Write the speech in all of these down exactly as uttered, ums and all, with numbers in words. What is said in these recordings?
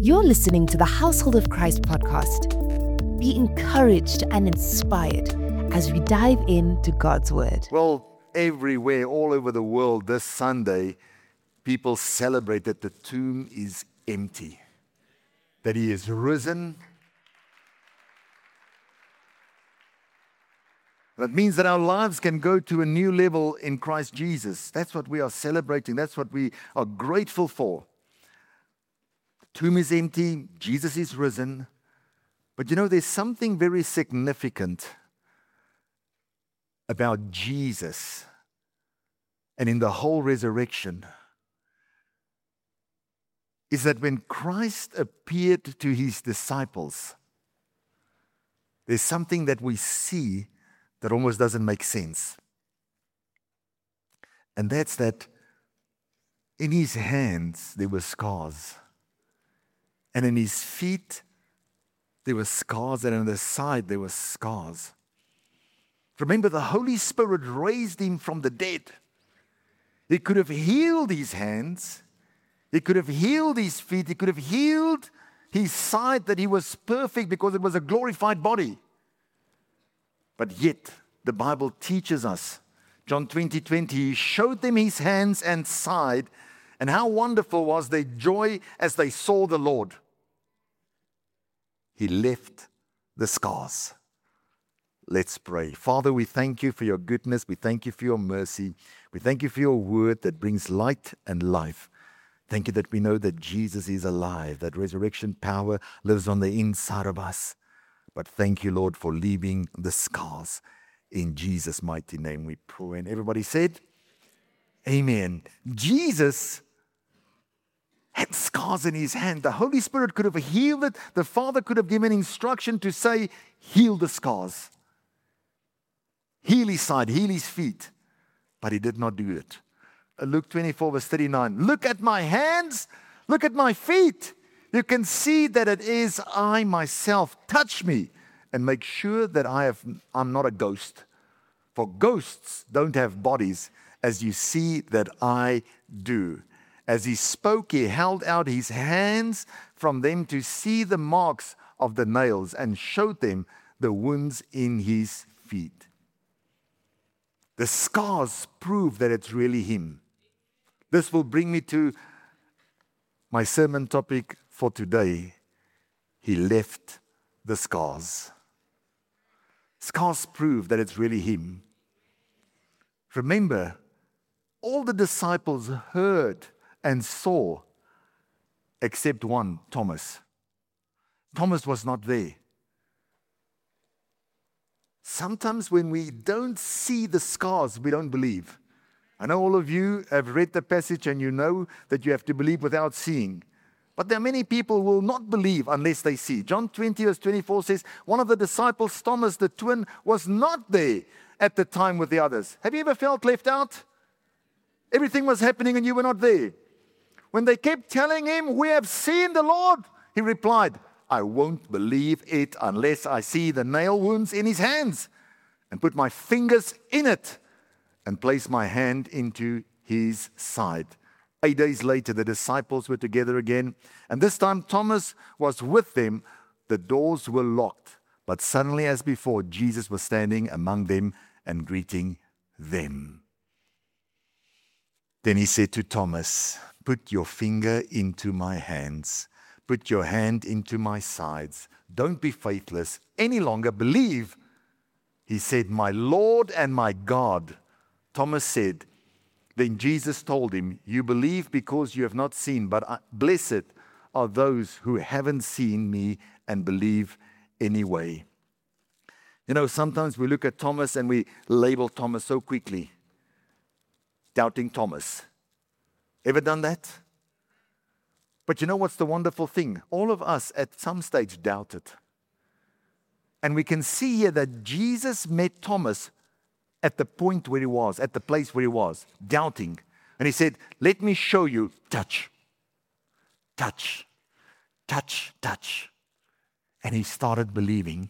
You're listening to the Household of Christ podcast. Be encouraged and inspired as we dive into God's Word. Well, everywhere, all over the world, this Sunday, people celebrate that the tomb is empty, that He is risen. That means that our lives can go to a new level in Christ Jesus. That's what we are celebrating. That's what we are grateful for. The tomb is empty. Jesus is risen. But you know, there's something very significant about Jesus and in the whole resurrection. Is that when Christ appeared to His disciples, there's something that we see that almost doesn't make sense. And that's that in His hands there were scars. And in His feet there were scars. And on the side there were scars. Remember, the Holy Spirit raised Him from the dead. He could have healed His hands. He could have healed His feet. He could have healed His side, that He was perfect because it was a glorified body. But yet, the Bible teaches us, John twenty twenty, He showed them His hands and side, and how wonderful was their joy as they saw the Lord. He left the scars. Let's pray. Father, we thank You for Your goodness. We thank You for Your mercy. We thank You for Your word that brings light and life. Thank You that we know that Jesus is alive, that resurrection power lives on the inside of us. But thank You, Lord, for leaving the scars. In Jesus' mighty name we pray. And everybody said, Amen. Jesus had scars in His hand. The Holy Spirit could have healed it. The Father could have given instruction to say, heal the scars. Heal His side, heal His feet. But He did not do it. Luke twenty-four verse thirty-nine. Look at my hands. Look at my feet. You can see that it is I myself. Touch me and make sure that I have, I'm not a ghost. For ghosts don't have bodies, as you see that I do. As He spoke, He held out His hands from them to see the marks of the nails and showed them the wounds in His feet. The scars prove that it's really Him. This will bring me to my sermon topic for today. He left the scars. Scars prove that it's really Him. Remember, all the disciples heard and saw except one, Thomas. Thomas was not there. Sometimes when we don't see the scars, we don't believe. I know all of you have read the passage and you know that you have to believe without seeing. But there are many people who will not believe unless they see. John twenty verse twenty-four says, one of the disciples, Thomas the twin, was not there at the time with the others. Have you ever felt left out? Everything was happening and you were not there. When they kept telling him, we have seen the Lord, he replied, I won't believe it unless I see the nail wounds in His hands and put my fingers in it and place my hand into His side. Eight days later, the disciples were together again, and this time Thomas was with them. The doors were locked, but suddenly, as before, Jesus was standing among them and greeting them. Then He said to Thomas, put your finger into my hands. Put your hand into my sides. Don't be faithless any longer. Believe. He said, my Lord and my God. Thomas said, then Jesus told him, you believe because you have not seen, but blessed are those who haven't seen me and believe anyway. You know, sometimes we look at Thomas and we label Thomas so quickly. Doubting Thomas. Ever done that? But you know what's the wonderful thing? All of us at some stage doubted. And we can see here that Jesus met Thomas at the point where he was, at the place where he was, doubting. And He said, let me show you. Touch. Touch. Touch. Touch. And he started believing.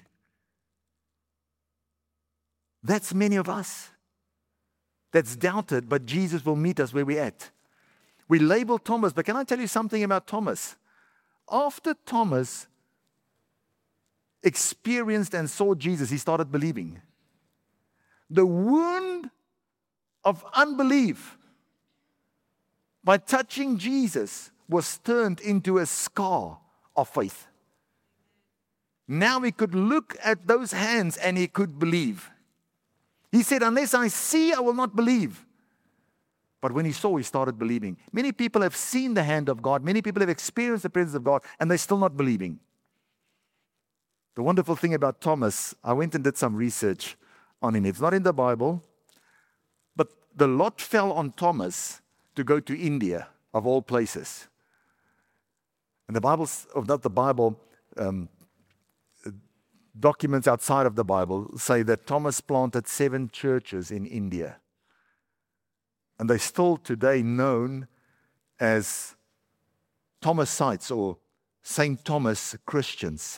That's many of us. That's doubted, but Jesus will meet us where we're at. We label Thomas, but can I tell you something about Thomas? after Thomas experienced and saw Jesus, he started believing. The wound of unbelief by touching Jesus was turned into a scar of faith. Now he could look at those hands and he could believe. He said, unless I see, I will not believe. But when he saw, he started believing. Many people have seen the hand of God. Many people have experienced the presence of God, and they're still not believing. The wonderful thing about Thomas, I went and did some research on him. It's not in the Bible, but the lot fell on Thomas to go to India, of all places. And the Bible, or not the Bible, um, documents outside of the Bible say that Thomas planted seven churches in India. And they're still today known as Thomasites or Saint Thomas Christians.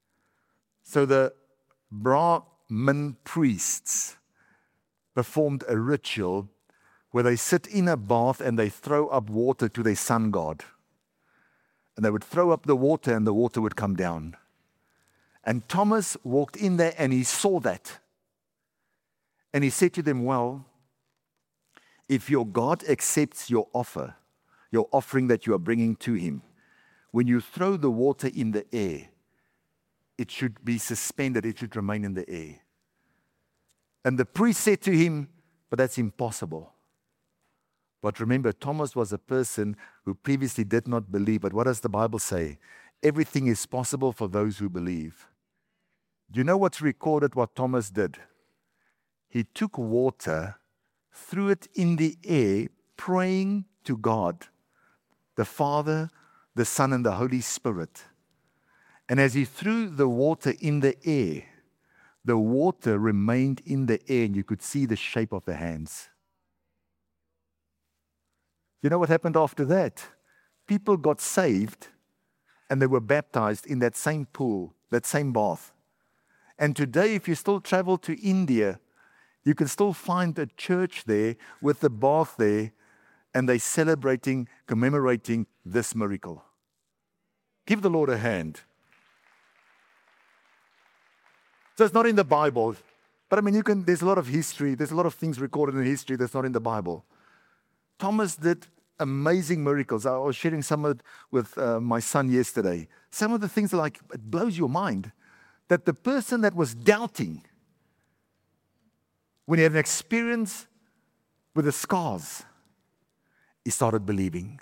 So the Brahmin priests performed a ritual where they sit in a bath and they throw up water to their sun god. And they would throw up the water and the water would come down. And Thomas walked in there and he saw that. And he said to them, well, if your God accepts your offer, your offering that you are bringing to him, when you throw the water in the air, it should be suspended, it should remain in the air. And the priest said to him, but that's impossible. But remember, Thomas was a person who previously did not believe. But what does the Bible say? Everything is possible for those who believe. Do you know what's recorded what Thomas did? He took water, threw it in the air, praying to God, the Father, the Son, and the Holy Spirit. And as he threw the water in the air, the water remained in the air and you could see the shape of the hands. You know what happened after that? People got saved and they were baptized in that same pool, that same bath. And today, if you still travel to India, you can still find a church there with the bath there, and they're celebrating, commemorating this miracle. Give the Lord a hand. So it's not in the Bible, but I mean, you can. There's a lot of history. There's a lot of things recorded in history that's not in the Bible. Thomas did amazing miracles. I was sharing some of it with uh, my son yesterday. Some of the things are like, it blows your mind that the person that was doubting, when he had an experience with the scars, he started believing.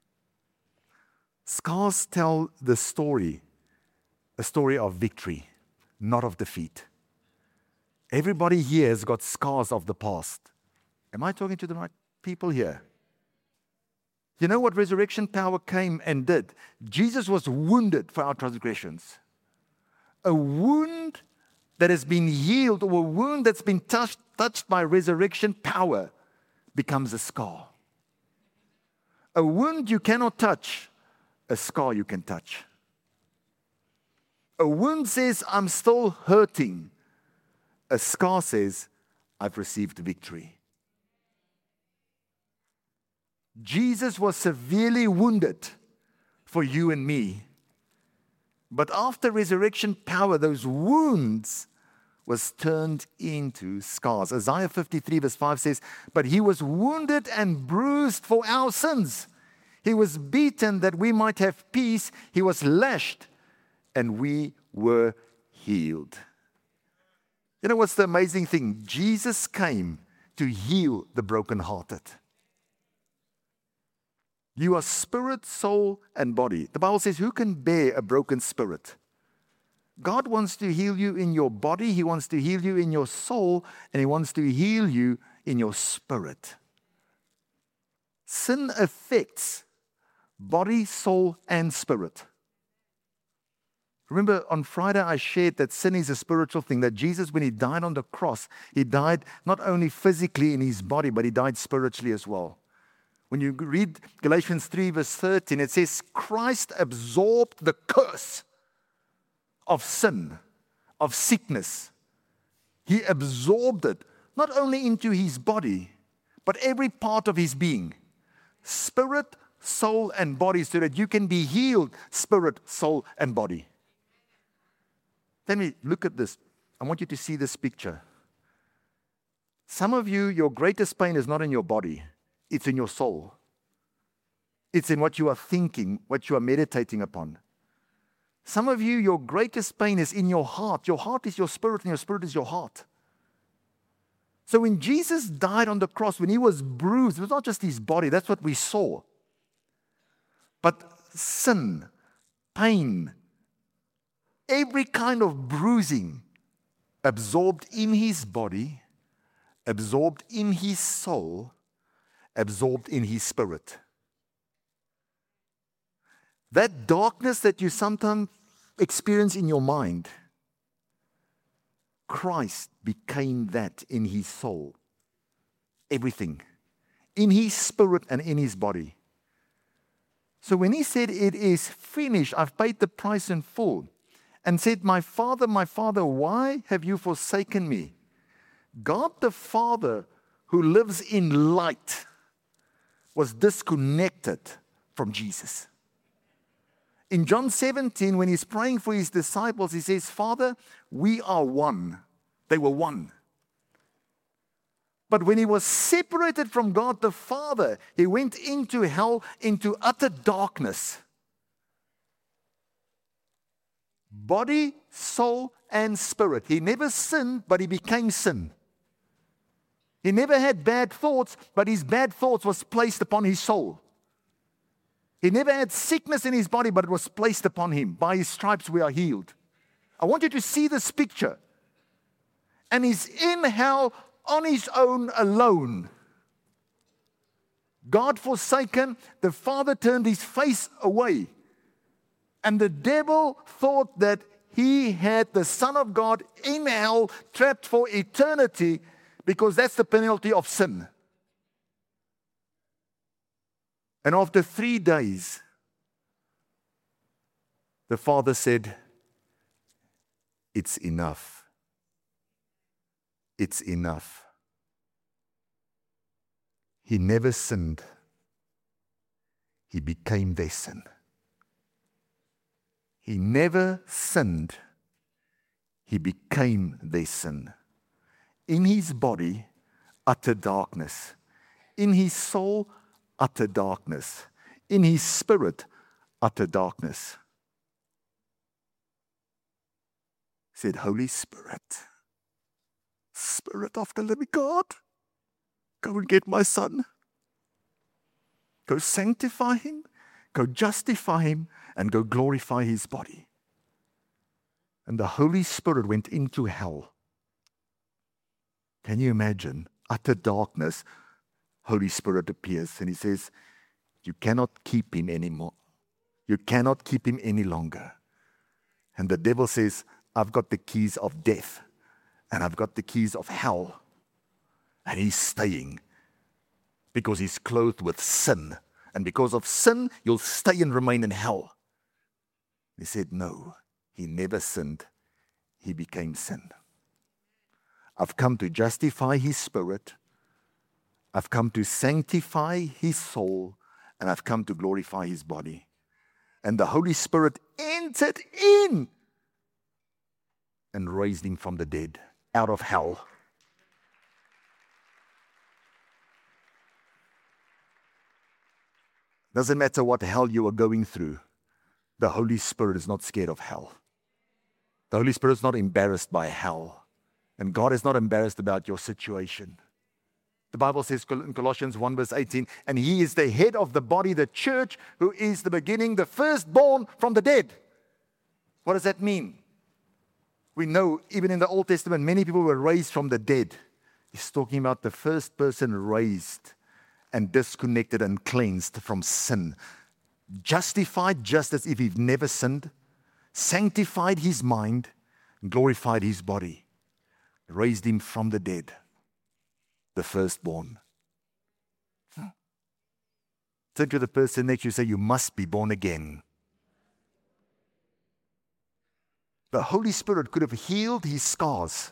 Scars tell the story, a story of victory, not of defeat. Everybody here has got scars of the past. Am I talking to the right people here? You know what resurrection power came and did? Jesus was wounded for our transgressions. A wound that has been healed, or a wound that's been touched, touched by resurrection power, becomes a scar. A wound you cannot touch, a scar you can touch. A wound says, I'm still hurting. A scar says, I've received victory. Jesus was severely wounded for you and me. But after resurrection power, those wounds was turned into scars. Isaiah fifty-three verse five says, but he was wounded and bruised for our sins. He was beaten that we might have peace. He was lashed and we were healed. You know what's the amazing thing? Jesus came to heal the brokenhearted. You are spirit, soul, and body. The Bible says, who can bear a broken spirit? God wants to heal you in your body. He wants to heal you in your soul. And He wants to heal you in your spirit. Sin affects body, soul, and spirit. Remember, on Friday I shared that sin is a spiritual thing, that Jesus, when He died on the cross, He died not only physically in His body, but He died spiritually as well. When you read Galatians three verse thirteen, it says, Christ absorbed the curse of sin, of sickness. He absorbed it, not only into His body, but every part of His being. Spirit, soul, and body so that you can be healed, spirit, soul, and body. Let me look at this. I want you to see this picture. Some of you, your greatest pain is not in your body. It's in your soul. It's in what you are thinking, what you are meditating upon. Some of you, your greatest pain is in your heart. Your heart is your spirit, and your spirit is your heart. So when Jesus died on the cross, when he was bruised, it was not just his body. That's what we saw. But sin, pain, every kind of bruising absorbed in his body, absorbed in his soul, absorbed in his spirit. That darkness that you sometimes experience in your mind, Christ became that in his soul. Everything. In his spirit and in his body. So when he said, it is finished, I've paid the price in full, and said, my Father, my Father, why have you forsaken me? God the Father, who lives in light, was disconnected from Jesus. In John seventeen, when he's praying for his disciples, he says, Father, we are one. They were one. But when he was separated from God the Father, he went into hell, into utter darkness. Body, soul, and spirit. He never sinned, but he became sin. He never had bad thoughts, but his bad thoughts was placed upon his soul. He never had sickness in his body, but it was placed upon him. By his stripes we are healed. I want you to see this picture. And he's in hell on his own alone. God forsaken, the Father turned his face away. And the devil thought that he had the Son of God in hell, trapped for eternity, because that's the penalty of sin. And after three days, the Father said, it's enough. It's enough. He never sinned. He became their sin. He never sinned. He became their sin. In his body, utter darkness. In his soul, utter darkness. In his spirit, utter darkness. He said, Holy Spirit, Spirit of the living God, go and get my son. Go sanctify him, go justify him, and go glorify his body. And the Holy Spirit went into hell. Can you imagine? Utter darkness. Holy Spirit appears and he says, you cannot keep him anymore. You cannot keep him any longer. And the devil says, I've got the keys of death and I've got the keys of hell. And he's staying because he's clothed with sin. And because of sin, you'll stay and remain in hell. He said, no, he never sinned. He became sin. I've come to justify his spirit. I've come to sanctify his soul, and I've come to glorify his body. And the Holy Spirit entered in and raised him from the dead, out of hell. Doesn't matter what hell you are going through, the Holy Spirit is not scared of hell. The Holy Spirit is not embarrassed by hell. And God is not embarrassed about your situation. The Bible says in Colossians one verse eighteen, and he is the head of the body, the church, who is the beginning, the firstborn from the dead. What does that mean? We know even in the Old Testament, many people were raised from the dead. He's talking about the first person raised and disconnected and cleansed from sin. Justified just as if he'd never sinned. Sanctified his mind. Glorified his body. Raised him from the dead. The firstborn. Turn to the person next to you and say, you must be born again. The Holy Spirit could have healed his scars.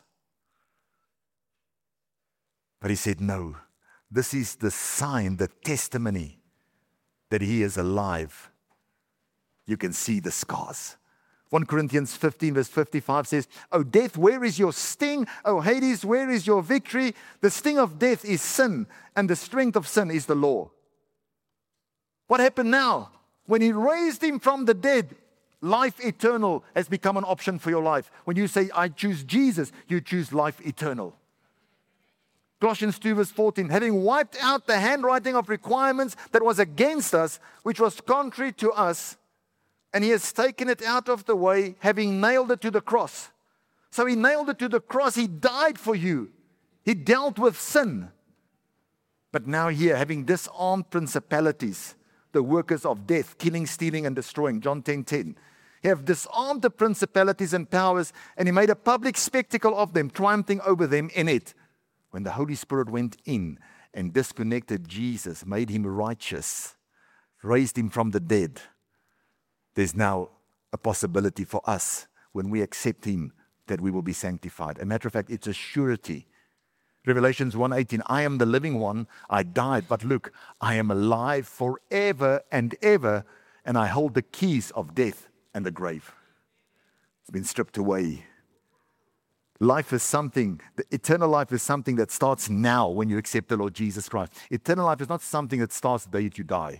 But he said, no, this is the sign, the testimony that he is alive, you can see the scars. First Corinthians fifteen verse fifty-five says, "O death, where is your sting? O Hades, where is your victory? The sting of death is sin, and the strength of sin is the law." What happened now? When he raised him from the dead, life eternal has become an option for your life. When you say, "I choose Jesus," you choose life eternal. Colossians two verse fourteen, "Having wiped out the handwriting of requirements that was against us, which was contrary to us, and he has taken it out of the way, having nailed it to the cross." So he nailed it to the cross. He died for you. He dealt with sin. But now here, having disarmed principalities, the workers of death, killing, stealing, and destroying, John ten ten. He have disarmed the principalities and powers, and he made a public spectacle of them, triumphing over them in it. When the Holy Spirit went in and disconnected Jesus, made him righteous, raised him from the dead, there's now a possibility for us, when we accept him, that we will be sanctified. As a matter of fact, it's a surety. Revelations one eighteen, "I am the living one, I died, but look, I am alive forever and ever, and I hold the keys of death and the grave." It's been stripped away. Life is something, the eternal life is something that starts now when you accept the Lord Jesus Christ. Eternal life is not something that starts the day that you die.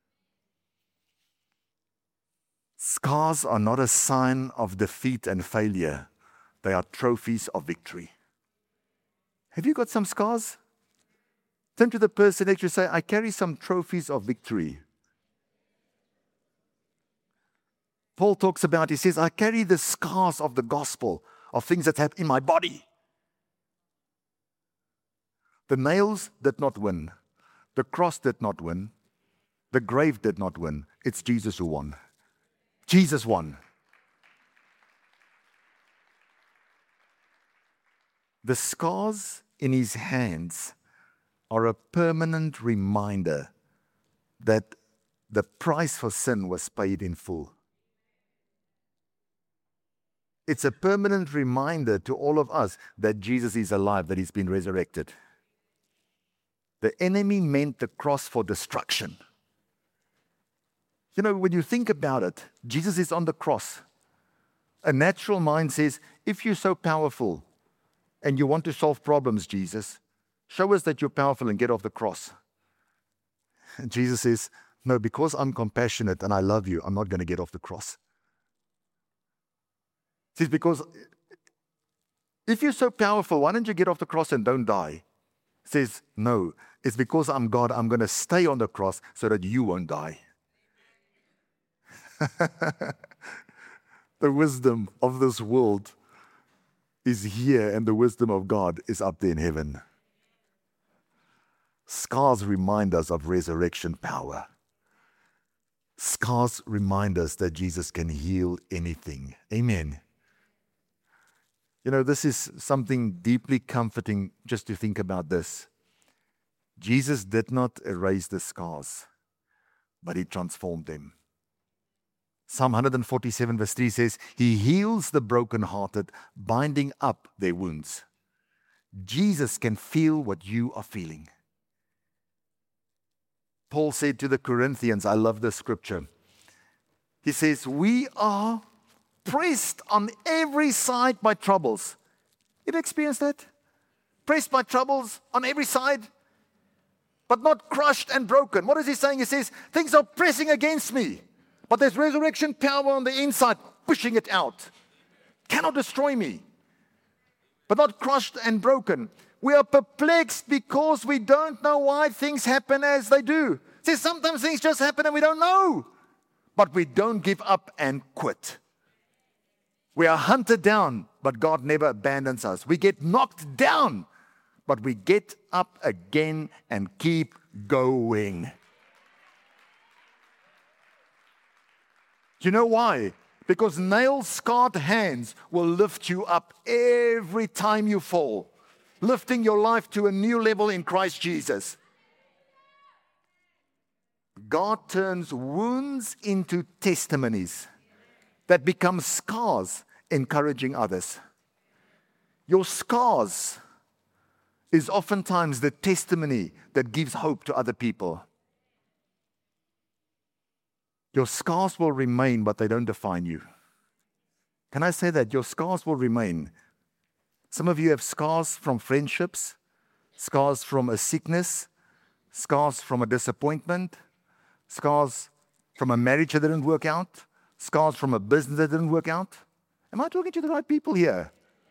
Scars are not a sign of defeat and failure. They are trophies of victory. Have you got some scars? Turn to the person next to you and say, "I carry some trophies of victory." Paul talks about, he says, "I carry the scars of the gospel, of things that happen in my body." The nails did not win. The cross did not win. The grave did not win. It's Jesus who won. Jesus won. The scars in his hands are a permanent reminder that the price for sin was paid in full. It's a permanent reminder to all of us that Jesus is alive, that he's been resurrected. The enemy meant the cross for destruction. You know, when you think about it, Jesus is on the cross. A natural mind says, if you're so powerful and you want to solve problems, Jesus, show us that you're powerful and get off the cross. And Jesus says, no, because I'm compassionate and I love you, I'm not going to get off the cross. He says, because if you're so powerful, why don't you get off the cross and don't die? He says, no, it's because I'm God, I'm going to stay on the cross so that you won't die. The wisdom of this world is here, and the wisdom of God is up there in heaven. Scars remind us of resurrection power. Scars remind us that Jesus can heal anything. Amen. You know, this is something deeply comforting just to think about this. Jesus did not erase the scars, but he transformed them. Psalm one forty-seven verse three says, he heals the brokenhearted, binding up their wounds. Jesus can feel what you are feeling. Paul said to the Corinthians, I love this scripture. He says, we are pressed on every side by troubles. You experienced that? Pressed by troubles on every side, but not crushed and broken. What is he saying? He says, things are pressing against me, but there's resurrection power on the inside, pushing it out. Cannot destroy me, but not crushed and broken. We are perplexed because we don't know why things happen as they do. See, sometimes things just happen and we don't know. But we don't give up and quit. We are hunted down, but God never abandons us. We get knocked down, but we get up again and keep going. Do you know why? Because nail-scarred hands will lift you up every time you fall, lifting your life to a new level in Christ Jesus. God turns wounds into testimonies that become scars, encouraging others. Your scars is oftentimes the testimony that gives hope to other people. Your scars will remain, but they don't define you. Can I say that? Your scars will remain. Some of you have scars from friendships, scars from a sickness, scars from a disappointment, scars from a marriage that didn't work out, scars from a business that didn't work out. Am I talking to the right people here?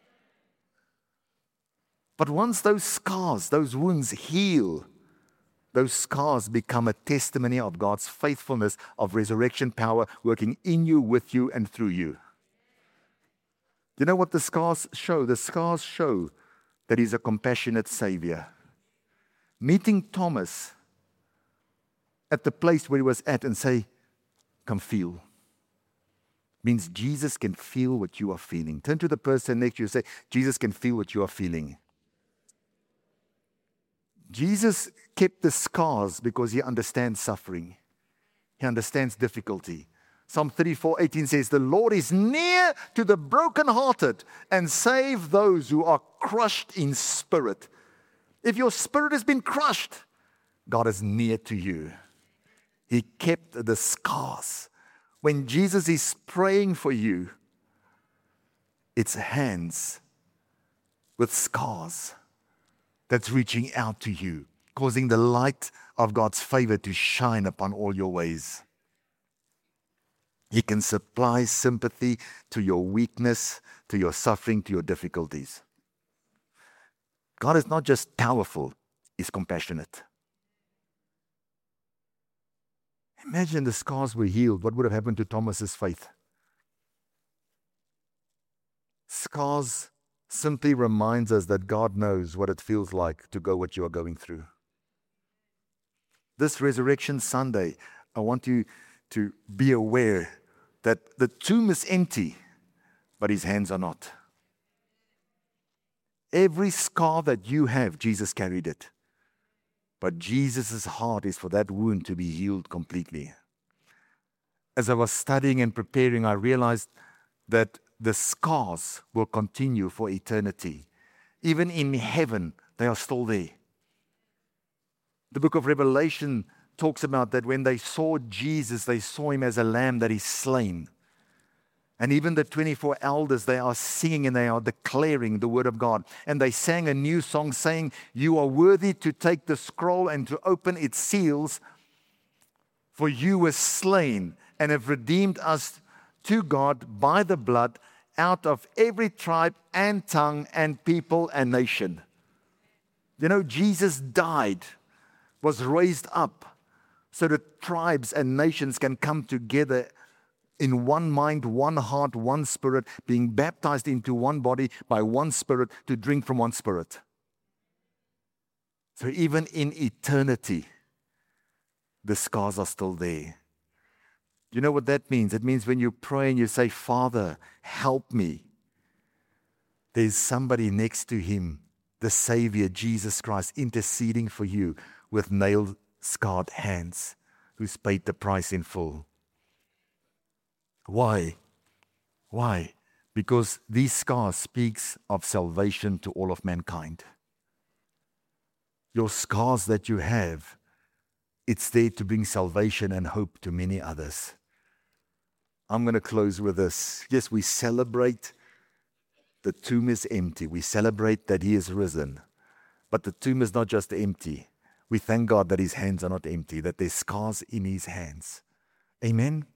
But once those scars, those wounds heal, those scars become a testimony of God's faithfulness, of resurrection power working in you, with you, and through you. You know what the scars show? The scars show that He's a compassionate Savior. Meeting Thomas at the place where he was at and say, come feel, means Jesus can feel what you are feeling. Turn to the person next to you and say, Jesus can feel what you are feeling. Jesus kept the scars because He understands suffering. He understands difficulty. Psalm thirty-four eighteen says, the Lord is near to the brokenhearted and save those who are crushed in spirit. If your spirit has been crushed, God is near to you. He kept the scars. When Jesus is praying for you, it's hands with scars that's reaching out to you, causing the light of God's favor to shine upon all your ways. He can supply sympathy to your weakness, to your suffering, to your difficulties. God is not just powerful, He's compassionate. Imagine the scars were healed. What would have happened to Thomas's faith? Scars simply reminds us that God knows what it feels like to go what you are going through. This Resurrection Sunday, I want you to be aware that the tomb is empty, but His hands are not. Every scar that you have, Jesus carried it. But Jesus' heart is for that wound to be healed completely. As I was studying and preparing, I realized that the scars will continue for eternity. Even in heaven, they are still there. The book of Revelation talks about that when they saw Jesus, they saw Him as a lamb that is slain. And even the twenty-four elders, they are singing and they are declaring the word of God. And they sang a new song saying, you are worthy to take the scroll and to open its seals, for you were slain and have redeemed us to God by the blood out of every tribe and tongue and people and nation. You know, Jesus died, was raised up, so that tribes and nations can come together in one mind, one heart, one spirit, being baptized into one body by one spirit to drink from one spirit. So even in eternity, the scars are still there. You know what that means? It means when you pray and you say, Father, help me, there's somebody next to Him, the Savior, Jesus Christ, interceding for you with nail-scarred hands, who's paid the price in full. Why? Why? Because these scars speaks of salvation to all of mankind. Your scars that you have, it's there to bring salvation and hope to many others. I'm going to close with this. Yes, we celebrate the tomb is empty. We celebrate that He is risen. But the tomb is not just empty. We thank God that His hands are not empty, that there's scars in His hands. Amen?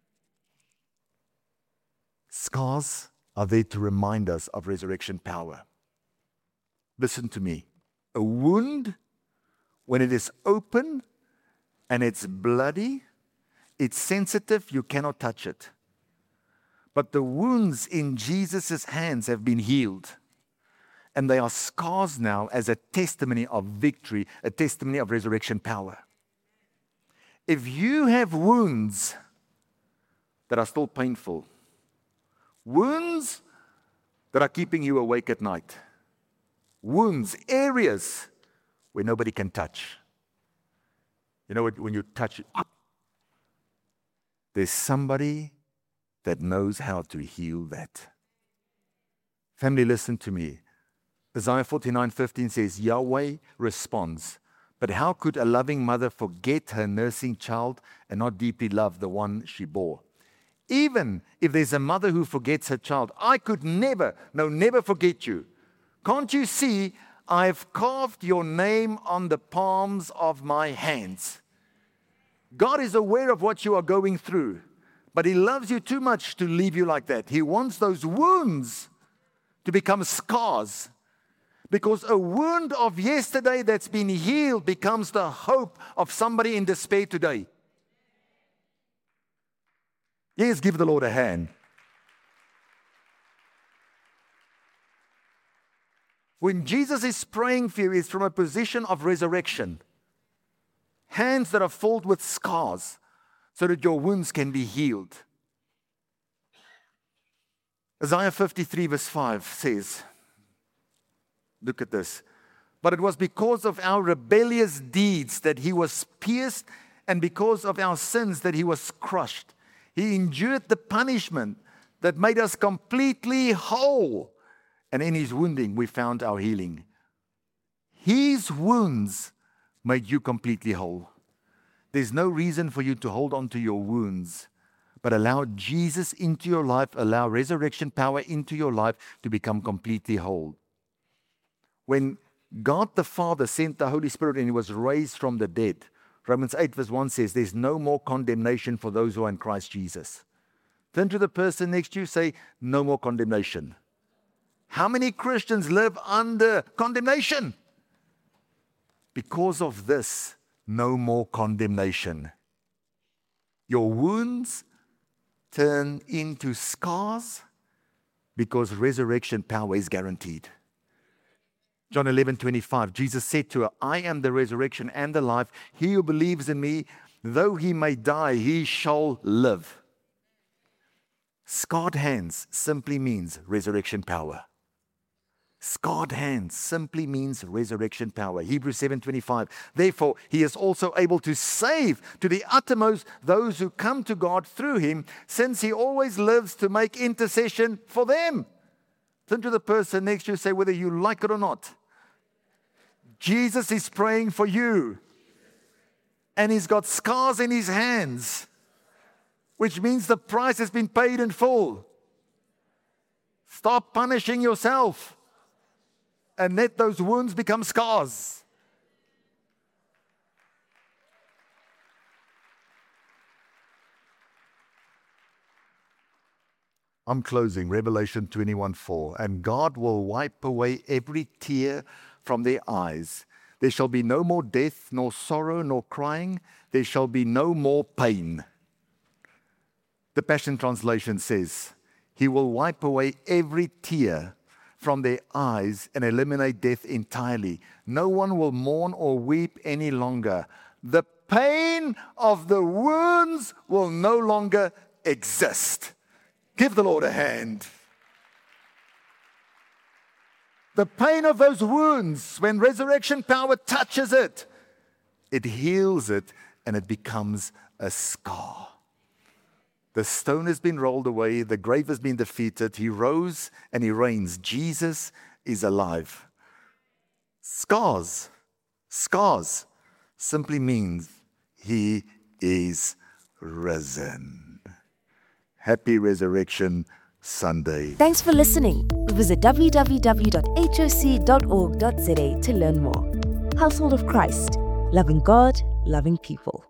Scars are there to remind us of resurrection power. Listen to me. A wound, when it is open and it's bloody, it's sensitive, you cannot touch it. But the wounds in Jesus' hands have been healed. And they are scars now as a testimony of victory, a testimony of resurrection power. If you have wounds that are still painful, wounds that are keeping you awake at night, wounds, areas where nobody can touch. You know, when you touch it, there's somebody that knows how to heal that. Family, listen to me. Isaiah forty-nine fifteen says, Yahweh responds But how could a loving mother forget her nursing child and not deeply love the one she bore? Even if there's a mother who forgets her child, I could never, no, never forget you. Can't you see I've carved your name on the palms of my hands? God is aware of what you are going through, but He loves you too much to leave you like that. He wants those wounds to become scars, because a wound of yesterday that's been healed becomes the hope of somebody in despair today. Yes, give the Lord a hand. When Jesus is praying for you, it's from a position of resurrection. Hands that are filled with scars so that your wounds can be healed. Isaiah fifty-three verse five says, look at this. But it was because of our rebellious deeds that He was pierced, and because of our sins that He was crushed. He endured the punishment that made us completely whole. And in His wounding, we found our healing. His wounds made you completely whole. There's no reason for you to hold on to your wounds, but allow Jesus into your life, allow resurrection power into your life to become completely whole. When God the Father sent the Holy Spirit and He was raised from the dead, Romans eight verse one says, there's no more condemnation for those who are in Christ Jesus. Turn to the person next to you, say, no more condemnation. How many Christians live under condemnation? Because of this, no more condemnation. Your wounds turn into scars because resurrection power is guaranteed. John eleven twenty-five, Jesus said to her, I am the resurrection and the life. He who believes in me, though he may die, he shall live. Scarred hands simply means resurrection power. Scarred hands simply means resurrection power. Hebrews seven twenty-five, therefore he is also able to save to the uttermost those who come to God through Him, since He always lives to make intercession for them. Turn to the person next to you, say, whether you like it or not, Jesus is praying for you. And He's got scars in His hands, which means the price has been paid in full. Stop punishing yourself and let those wounds become scars. I'm closing. Revelation twenty-one four. And God will wipe away every tear from their eyes. There shall be no more death, nor sorrow, nor crying. There shall be no more pain. The Passion Translation says, He will wipe away every tear from their eyes and eliminate death entirely. No one will mourn or weep any longer. The pain of the wounds will no longer exist. Give the Lord a hand. The pain of those wounds, when resurrection power touches it, it heals it and it becomes a scar. The stone has been rolled away. The grave has been defeated. He rose and He reigns. Jesus is alive. Scars, scars simply means He is risen. Happy Resurrection Sunday. Thanks for listening. Visit w w w dot h o c dot org dot z a to learn more. Household of Christ, loving God, loving people.